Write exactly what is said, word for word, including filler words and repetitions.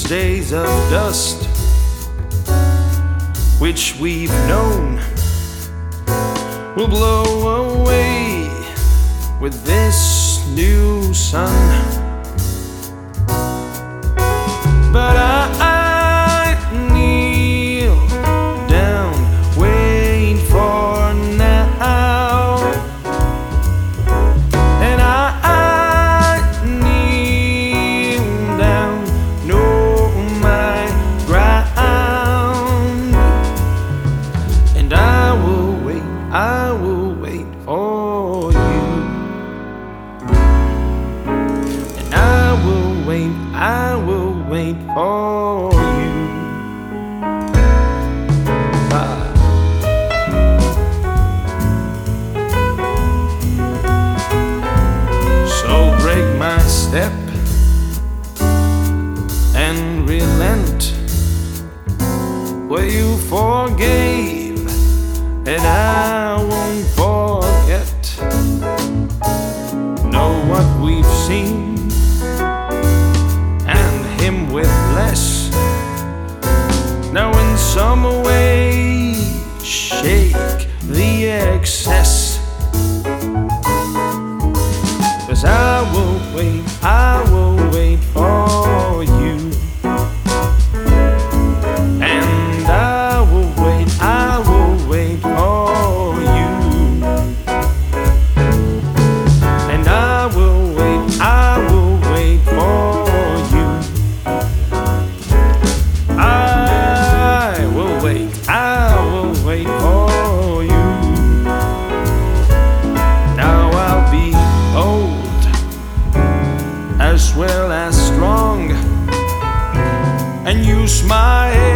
days of dust which we've known will blow away with this new sun. But I, I kneel down, wait for now, and I, I kneel down, know my ground, and I will wait, I will wait for you, and I will wait, I will wait for you. Ah. So break my step and relent where you forgave, and I won't forget. Know what we've seen, him with less. Now in some way shake the excess, 'cause I will wait, I will wait for you, and I will wait, I will wait for you, and I will wait, I will wait for you. I will wait for you. Now I'll be old as well as strong, and you smile